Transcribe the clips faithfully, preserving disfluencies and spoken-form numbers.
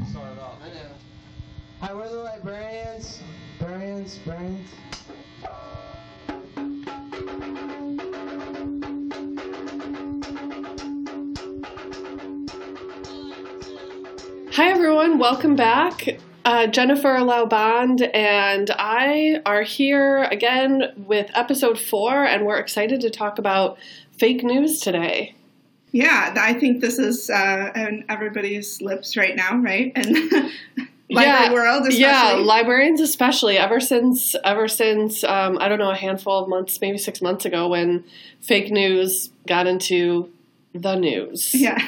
start it off. I know. Hi, we're the librarians. Librarians, librarians. Hi, everyone. Welcome back. Uh, Jennifer Laubond and I are here again with episode four, and we're excited to talk about fake news today. Yeah, I think this is uh, on everybody's lips right now, right? And library yeah, world, especially. Yeah, librarians especially. Ever since, ever since um, I don't know, a handful of months, maybe six months ago, when fake news got into the news. Yeah.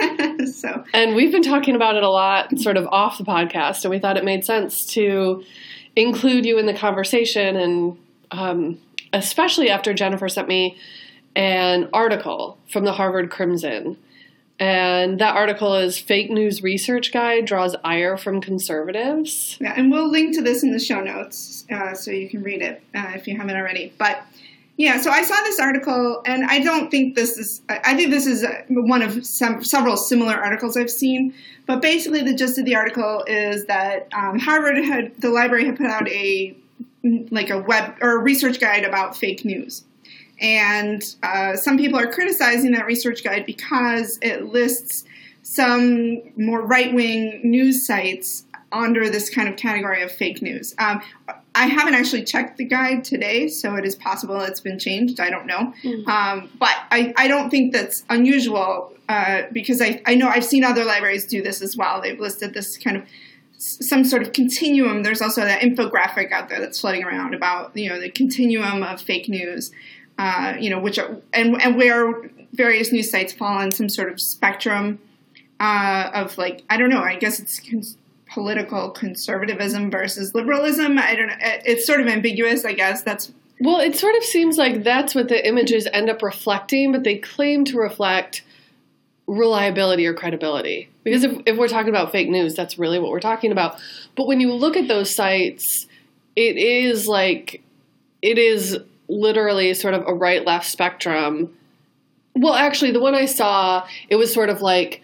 so, and we've been talking about it a lot, sort of off the podcast, and we thought it made sense to include you in the conversation, and um, especially after Jennifer sent me an article from the Harvard Crimson. And that article is Fake News Research Guide Draws Ire from Conservatives. Yeah, and we'll link to this in the show notes uh, so you can read it uh, if you haven't already. But yeah, so I saw this article, and I don't think this is, I think this is one of some, several similar articles I've seen. But basically the gist of the article is that um, Harvard had, the library had put out a, like a web or a research guide about fake news. And uh, some people are criticizing that research guide because it lists some more right-wing news sites under this kind of category of fake news. Um, I haven't actually checked the guide today, so it is possible it's been changed. I don't know. Mm. Um, but I, I don't think that's unusual uh, because I, I know I've seen other libraries do this as well. They've listed this kind of some sort of continuum. There's also that infographic out there that's floating around about, you know, the continuum of fake news. Uh, you know, which are, and, and where various news sites fall on some sort of spectrum uh, of, like, I don't know, I guess it's cons- political conservatism versus liberalism. I don't know. It's sort of ambiguous, I guess. That's Well, it sort of seems like that's what the images end up reflecting, but they claim to reflect reliability or credibility. Because if, if we're talking about fake news, that's really what we're talking about. But when you look at those sites, it is like, it is literally sort of a right-left spectrum. Well, actually, the one I saw, it was sort of like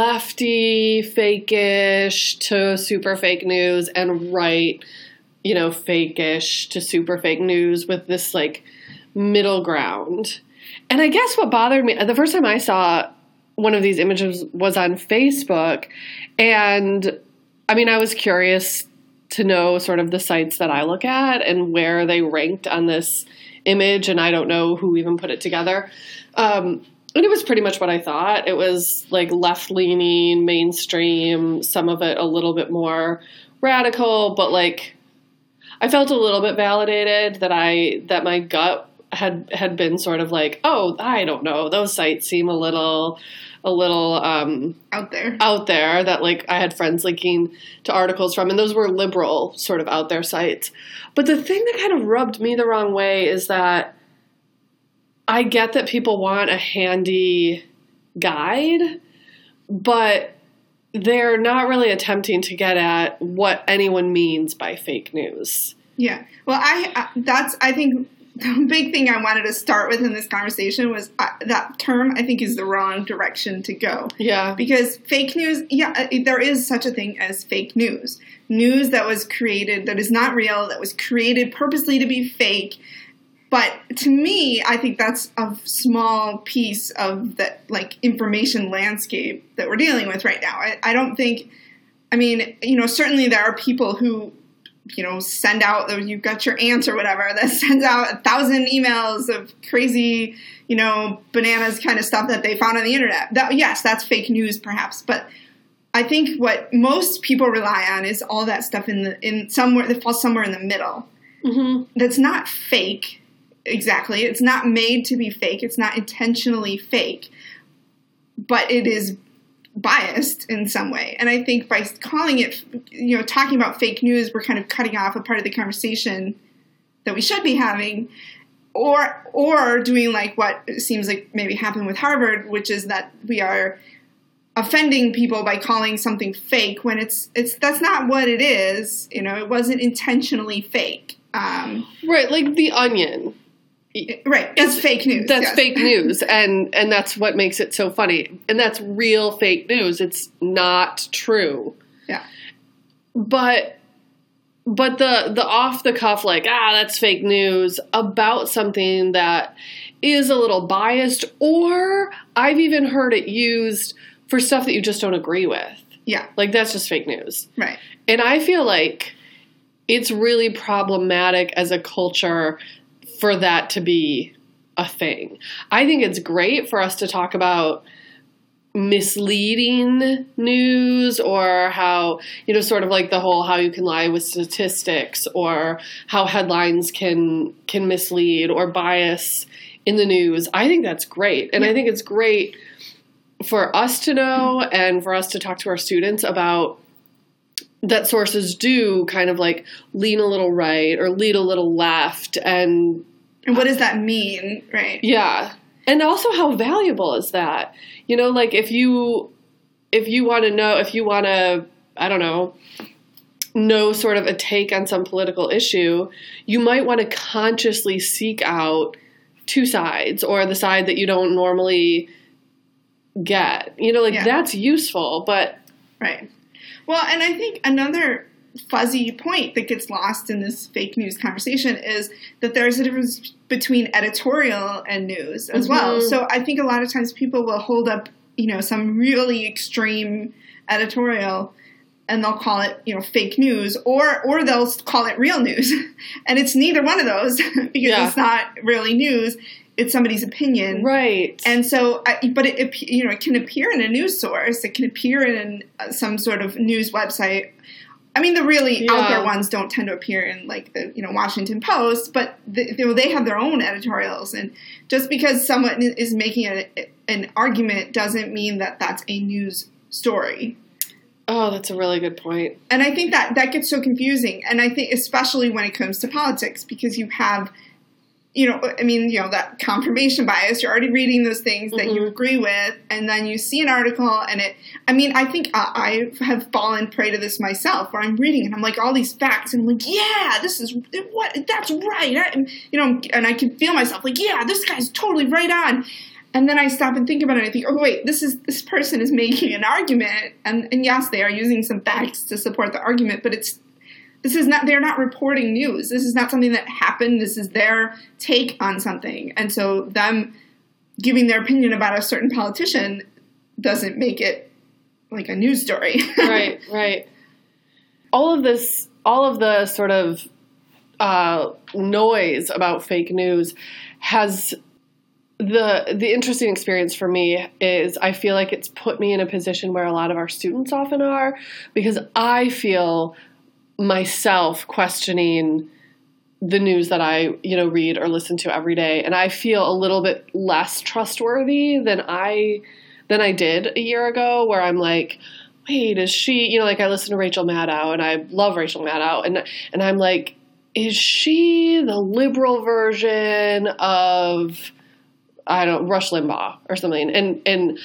lefty, fake-ish to super fake news, and right, you know, fake-ish to super fake news with this, like, middle ground. And I guess what bothered me, the first time I saw one of these images was on Facebook, and, I mean, I was curious to know sort of the sites that I look at and where they ranked on this image, and I don't know who even put it together. Um, and it was pretty much what I thought. It was like left-leaning, mainstream, some of it a little bit more radical, but like I felt a little bit validated that I that my gut had had been sort of like, oh, I don't know, those sites seem a little a little um, out there. Out there that like I had friends linking to articles from, and those were liberal sort of out there sites. But the thing that kind of rubbed me the wrong way is that I get that people want a handy guide, but they're not really attempting to get at what anyone means by fake news. Yeah. Well, I uh, that's I think the big thing I wanted to start with in this conversation was uh, that term, I think, is the wrong direction to go. Yeah. Because fake news, yeah, there is such a thing as fake news. News that was created, that is not real, that was created purposely to be fake. But to me, I think that's a small piece of the, like, information landscape that we're dealing with right now. I, I don't think, I mean, you know, certainly there are people who, you know, send out, you've got your aunt or whatever that sends out a thousand emails of crazy, you know, bananas kind of stuff that they found on the internet. That, yes, that's fake news perhaps. But I think what most people rely on is all that stuff in the, in somewhere that falls somewhere in the middle. Mm-hmm. That's not fake. Exactly. It's not made to be fake. It's not intentionally fake. But it is biased in some way. And I think by calling it, you know, talking about fake news, we're kind of cutting off a part of the conversation that we should be having, or or doing like what seems like maybe happened with Harvard, which is that we are offending people by calling something fake when it's it's that's not what it is. You know, it wasn't intentionally fake. Um, right, like The Onion. Right, that's fake news. That's yes. fake news, and, and that's what makes it so funny. And that's real fake news. It's not true. Yeah. But but the the off the cuff, like, ah, that's fake news about something that is a little biased, or I've even heard it used for stuff that you just don't agree with. Yeah. Like, that's just fake news. Right. And I feel like it's really problematic as a culture for that to be a thing. I think it's great for us to talk about misleading news, or how, you know, sort of like the whole how you can lie with statistics, or how headlines can can mislead or bias in the news. I think that's great. And I think it's great for us to know, and for us to talk to our students about that sources do kind of like lean a little right or lean a little left. And And what does that mean, right? yeah. And also, how valuable is that? You know, like, if you if you want to know, if you want to, I don't know, know sort of a take on some political issue, you might want to consciously seek out two sides, or the side that you don't normally get. You know, like, Yeah. that's useful, but Right. Well, and I think another fuzzy point that gets lost in this fake news conversation is that there's a difference between editorial and news as Mm-hmm. well. So I think a lot of times people will hold up, you know, some really extreme editorial and they'll call it, you know, fake news, or or they'll call it real news. And it's neither one of those because Yeah. it's not really news. It's somebody's opinion. right. And so, I, but it, it, you know, it can appear in a news source. It can appear in uh, some sort of news website. I mean, the really Yeah. out there ones don't tend to appear in, like, the, you know, Washington Post, but the, you know, they have their own editorials. And just because someone is making a, an argument doesn't mean that that's a news story. Oh, that's a really good point. And I think that that gets so confusing. And I think especially when it comes to politics, because you have, you know, I mean, you know, that confirmation bias, you're already reading those things that Mm-hmm. you agree with, and then you see an article and it, I mean, I think I, I have fallen prey to this myself, where I'm reading and I'm like, all these facts, and I'm like, yeah, this is, what, that's right. I, you know, and I can feel myself like, yeah, this guy's totally right on. And then I stop and think about it and I think, oh, wait, this is, this person is making an argument. And, and yes, they are using some facts to support the argument, but it's, This is not, they're not reporting news. This is not something that happened. This is their take on something. And so them giving their opinion about a certain politician doesn't make it like a news story. Right, right. All of this, all of the sort of uh, noise about fake news has the the interesting experience for me is I feel like it's put me in a position where a lot of our students often are, because I feel myself questioning the news that I, you know, read or listen to every day. And I feel a little bit less trustworthy than I, than I did a year ago, where I'm like, wait, is she, you know, like I listen to Rachel Maddow and I love Rachel Maddow. And, and I'm like, is she the liberal version of, I don't know, Rush Limbaugh or something? And, and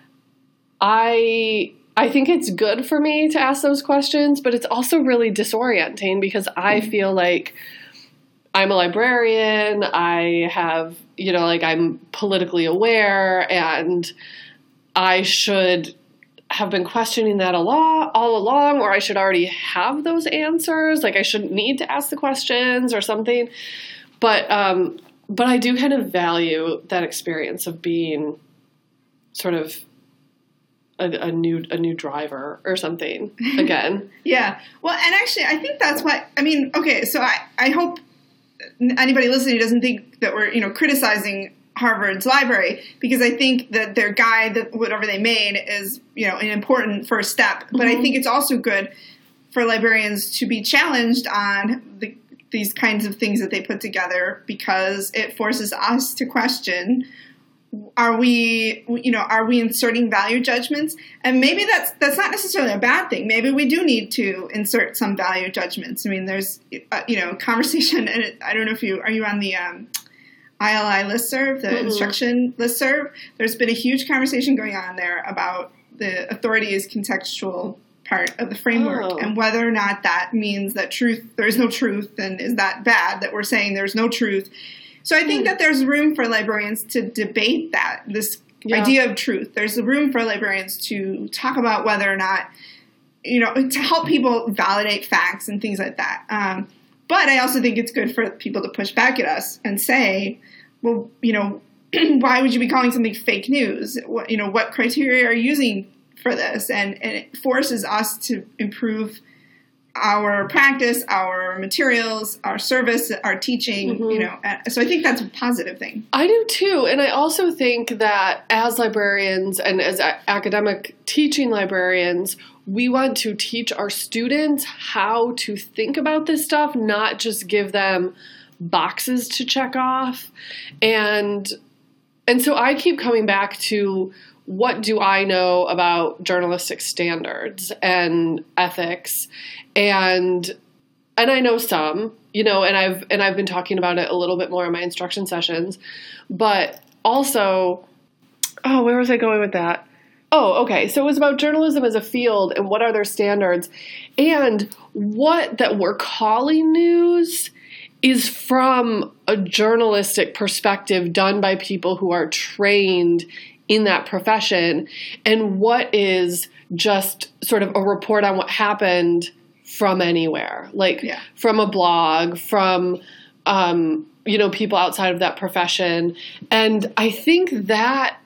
I, I think it's good for me to ask those questions, but it's also really disorienting because I feel like I'm a librarian. I have, you know, like I'm politically aware, and I should have been questioning that a lot all along, or I should already have those answers. Like I shouldn't need to ask the questions or something. But, um, but I do kind of value that experience of being sort of A, a new a new driver or something again. Yeah. Well, and actually, I think that's what, I mean, okay, so I, I hope anybody listening doesn't think that we're, you know, criticizing Harvard's library, because I think that their guide, that whatever they made, is, you know, an important first step. But Mm-hmm. I think it's also good for librarians to be challenged on the, these kinds of things that they put together, because it forces us to question, are we, you know, are we inserting value judgments? And maybe that's that's not necessarily a bad thing. Maybe we do need to insert some value judgments. I mean, there's, uh, you know, conversation, and it, I don't know if you, are you on the um, I L I listserv, the Mm-hmm. instruction listserv? There's been a huge conversation going on there about the authority is contextual part of the framework, Oh. and whether or not that means that truth, there is no truth, and is that bad that we're saying there's no truth? So I think that there's room for librarians to debate that, this Yeah. idea of truth. There's room for librarians to talk about whether or not you know, to help people validate facts and things like that. Um, but I also think it's good for people to push back at us and say, well, you know, why would you be calling something fake news? What, you know, what criteria are you using for this? And, and it forces us to improve our practice, our materials, our service, our teaching, mm-hmm. you know. So I think that's a positive thing. I do too. And I also think that as librarians and as a- academic teaching librarians, we want to teach our students how to think about this stuff, not just give them boxes to check off. And and so I keep coming back to, what do I know about journalistic standards and ethics? And and I know some, you know, and I've and I've been talking about it a little bit more in my instruction sessions. But also, oh, where was I going with that? Oh, okay. So it was about journalism as a field and what are their standards, and what that we're calling news is from a journalistic perspective done by people who are trained in that profession, and what is just sort of a report on what happened from anywhere, like yeah. from a blog, from, um, you know, people outside of that profession. And I think that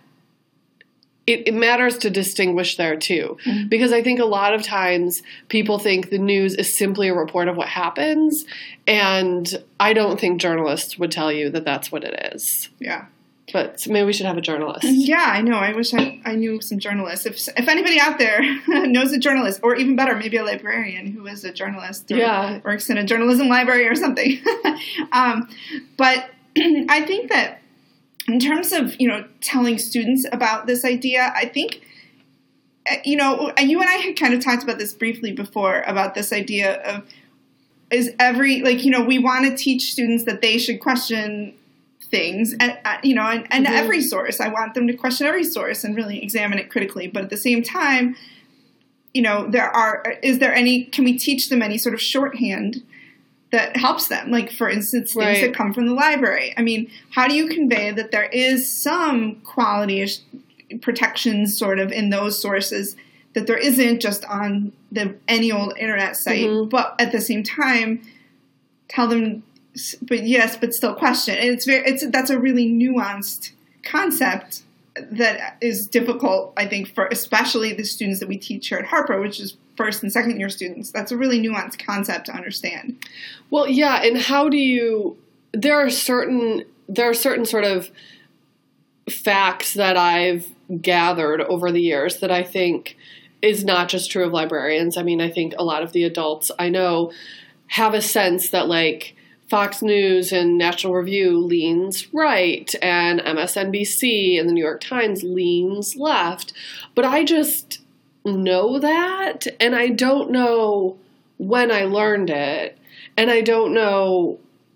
it, it matters to distinguish there too, mm-hmm. because I think a lot of times people think the news is simply a report of what happens. And I don't think journalists would tell you that that's what it is. Yeah. But maybe we should have a journalist. Yeah, I know. I wish I, I knew some journalists. If if anybody out there knows a journalist, or even better, maybe a librarian who is a journalist or yeah. works in a journalism library or something. um, but I think that in terms of, you know, telling students about this idea, I think, you know, you and I had kind of talked about this briefly before, about this idea of, is every, like, you know, we want to teach students that they should question things, and, uh, you know, and, and mm-hmm. every source. I want them to question every source and really examine it critically. But at the same time, you know, there are, is there any, can we teach them any sort of shorthand that helps them? Like, for instance, things right. that come from the library. I mean, how do you convey that there is some quality protections sort of in those sources, that there isn't just on the any old internet site, mm-hmm. but at the same time, tell them, but yes, but still question. And it's very, it's, that's a really nuanced concept that is difficult, I think, for especially the students that we teach here at Harper, which is first and second year students. That's a really nuanced concept to understand. Well, yeah. And how do you, there are certain, there are certain sort of facts that I've gathered over the years that I think is not just true of librarians. I mean, I think a lot of the adults I know have a sense that, like, Fox News and National Review leans right, and M S N B C and the New York Times leans left. But I just know that, and I don't know when I learned it, and I don't know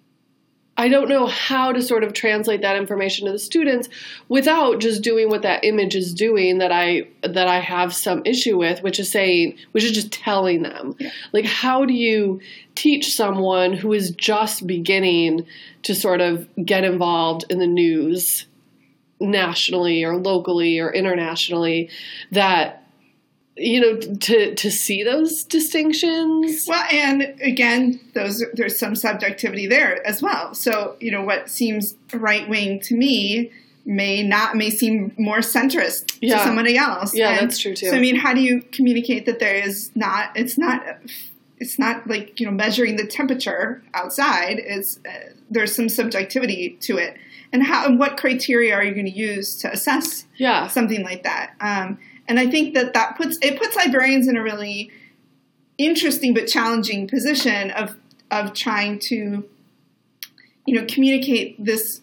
I don't know how to sort of translate that information to the students without just doing what that image is doing that I that I have some issue with, which is saying, which is just telling them. Yeah. Like, how do you teach someone who is just beginning to sort of get involved in the news nationally or locally or internationally that, you know, to to see those distinctions? Well, and again, those there's some subjectivity there as well. So, you know, what seems right wing to me may not may seem more centrist yeah. to somebody else. Yeah, and that's true too. So, I mean, how do you communicate that there is not? It's not. It's not like, you know, measuring the temperature outside. It's uh, there's some subjectivity to it, and how and what criteria are you going to use to assess yeah. something like that? Um, And I think that that puts it puts librarians in a really interesting but challenging position of of trying to, you know, communicate this,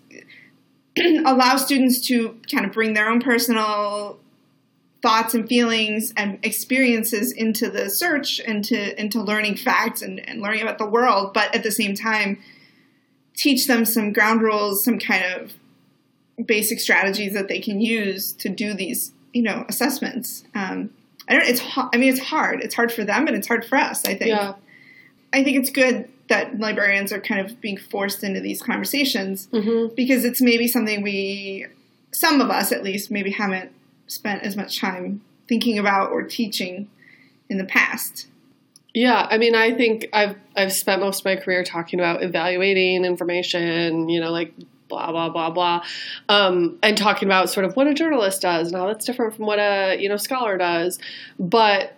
allow students to kind of bring their own personal thoughts and feelings and experiences into the search, into into learning facts and, and learning about the world, but at the same time teach them some ground rules, some kind of basic strategies that they can use to do these, you know, assessments. Um, I don't, it's, I mean, it's hard. It's hard for them and it's hard for us, I think. Yeah. I think it's good that librarians are kind of being forced into these conversations mm-hmm. because it's maybe something we, some of us at least, maybe haven't spent as much time thinking about or teaching in the past. Yeah, I mean, I think I've I've spent most of my career talking about evaluating information, you know, like blah, blah, blah, blah, um, and talking about sort of what a journalist does and how that's different from what a, you know, scholar does. But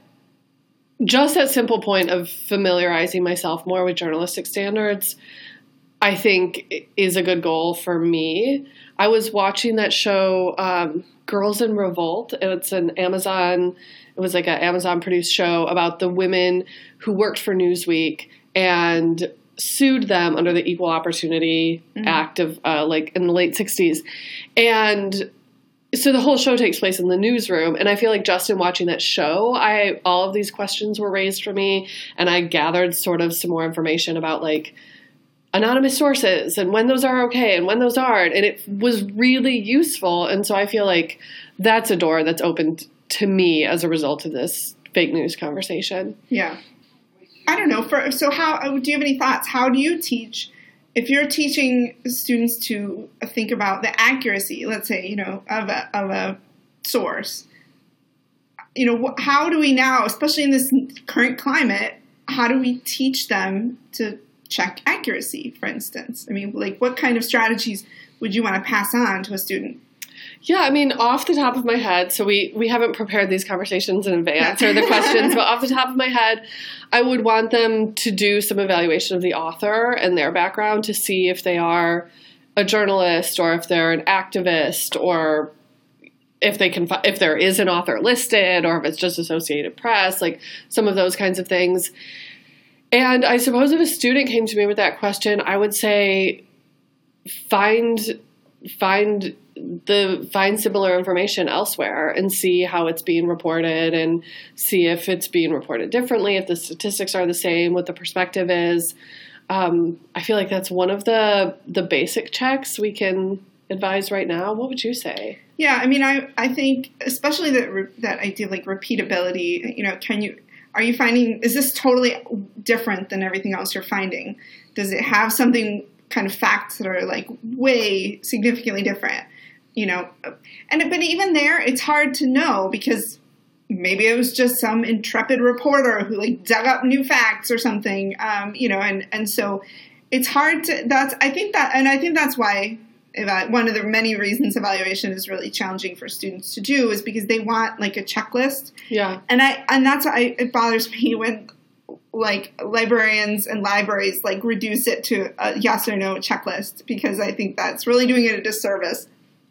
just that simple point of familiarizing myself more with journalistic standards, I think is a good goal for me. I was watching that show, um, Girls in Revolt. It's an Amazon, it was like an Amazon produced show about the women who worked for Newsweek and sued them under the Equal Opportunity mm-hmm. Act of uh, like in the late sixties. And so the whole show takes place in the newsroom. And I feel like just in watching that show, I, all of these questions were raised for me, and I gathered sort of some more information about like anonymous sources and when those are okay and when those aren't. And it was really useful. And so I feel like that's a door that's opened to me as a result of this fake news conversation. Yeah. I don't know. For so how do you have any thoughts? How do you teach if you're teaching students to think about the accuracy, let's say, you know, of a, of a source? You know, how do we now, especially in this current climate, how do we teach them to check accuracy, for instance? I mean, like, what kind of strategies would you want to pass on to a student? Yeah, I mean, off the top of my head, so we, we haven't prepared these conversations in advance or the questions, but off the top of my head, I would want them to do some evaluation of the author and their background to see if they are a journalist or if they're an activist or if they can, if there is an author listed or if it's just Associated Press, like some of those kinds of things. And I suppose if a student came to me with that question, I would say find find the find similar information elsewhere and see how it's being reported and see if it's being reported differently, if the statistics are the same, what the perspective is. Um, I feel like that's one of the the basic checks we can advise right now. What would you say? Yeah, I mean, I, I think especially that that idea of like repeatability, you know, can you, are you finding, is this totally different than everything else you're finding? Does it have something, kind of facts that are like way significantly different? You know, and but even there, it's hard to know because maybe it was just some intrepid reporter who like dug up new facts or something. Um, you know, and and so it's hard to. That's I think that, and I think that's why eva- one of the many reasons evaluation is really challenging for students to do is because they want like a checklist. Yeah, and I and that's why it bothers me when like librarians and libraries like reduce it to a yes or no checklist, because I think that's really doing it a disservice.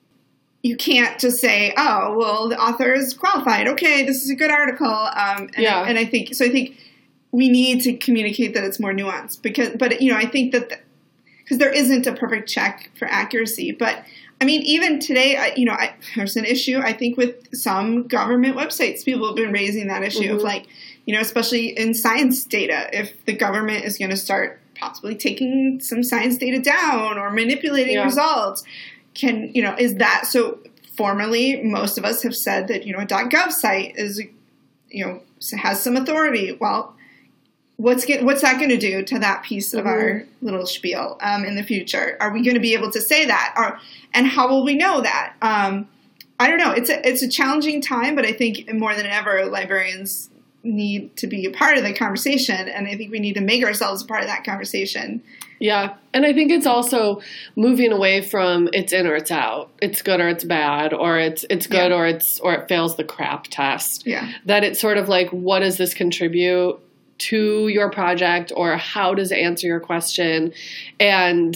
You can't just say, oh, well, the author is qualified. Okay, this is a good article. Um, and, yeah. I, and I think, so I think we need to communicate that it's more nuanced because, but, you know, I think that, because the, there isn't a perfect check for accuracy. But, I mean, even today, I, you know, I, there's an issue, I think, with some government websites. People have been raising that issue mm-hmm. of like, you know, especially in science data, if the government is going to start possibly taking some science data down or manipulating yeah. results. Can, you know, is that, so formally, most of us have said that, you know, a .gov site is, you know, has some authority. Well, what's get, what's that going to do to that piece of mm-hmm. our little spiel um, in the future? Are we going to be able to say that? Or, and how will we know that? Um, I don't know. It's a, it's a challenging time, but I think more than ever, librarians need to be a part of the conversation. And I think we need to make ourselves a part of that conversation. Yeah. And I think it's also moving away from it's in or it's out. It's good or it's bad, or it's it's good yeah. or it's or it fails the crap test. Yeah. That it's sort of like, what does this contribute to your project, or how does it answer your question? And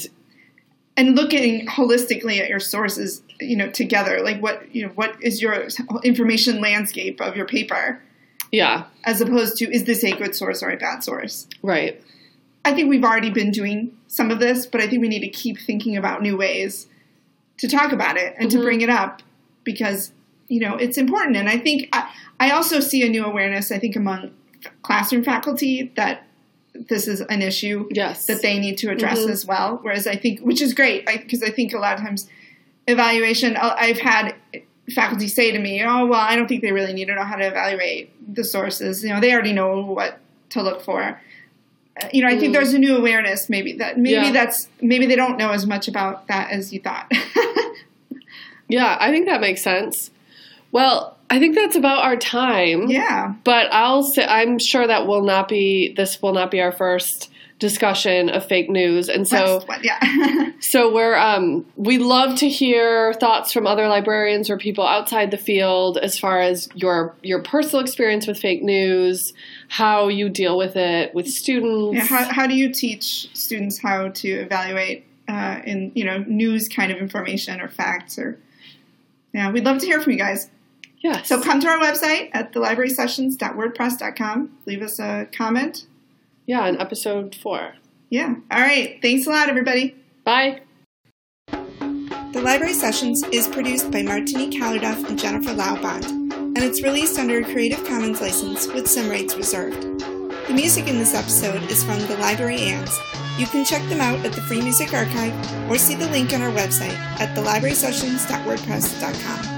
and looking holistically at your sources, you know, together. Like what, you know, what is your information landscape of your paper? Yeah. As opposed to, is this a good source or a bad source? Right. I think we've already been doing some of this, but I think we need to keep thinking about new ways to talk about it and mm-hmm. to bring it up because, you know, it's important. And I think I, I also see a new awareness, I think, among classroom faculty that this is an issue yes. that they need to address mm-hmm. as well. Whereas I think, which is great, because I, I think a lot of times evaluation, I've had faculty say to me, oh, well, I don't think they really need to know how to evaluate the sources. You know, they already know what to look for. You know, I think there's a new awareness maybe that maybe yeah. that's maybe they don't know as much about that as you thought. Yeah, I think that makes sense. Well, I think that's about our time. Yeah. But I'll say, I'm sure that will not be, this will not be our first discussion of fake news. And so, What, yeah. so we're, um, we love to hear thoughts from other librarians or people outside the field as far as your, your personal experience with fake news, how you deal with it with students. Yeah, how, how do you teach students how to evaluate uh, in, you know, news kind of information or facts or, yeah, we'd love to hear from you guys. Yes. So come to our website at the library sessions dot wordpress dot com. Leave us a comment. Yeah, in episode four. Yeah. All right. Thanks a lot, everybody. Bye. The Library Sessions is produced by Martinique Hallerduff and Jennifer Laubond, and it's released under a Creative Commons license with some rights reserved. The music in this episode is from the Library Ants. You can check them out at the Free Music Archive or see the link on our website at the library sessions dot wordpress dot com.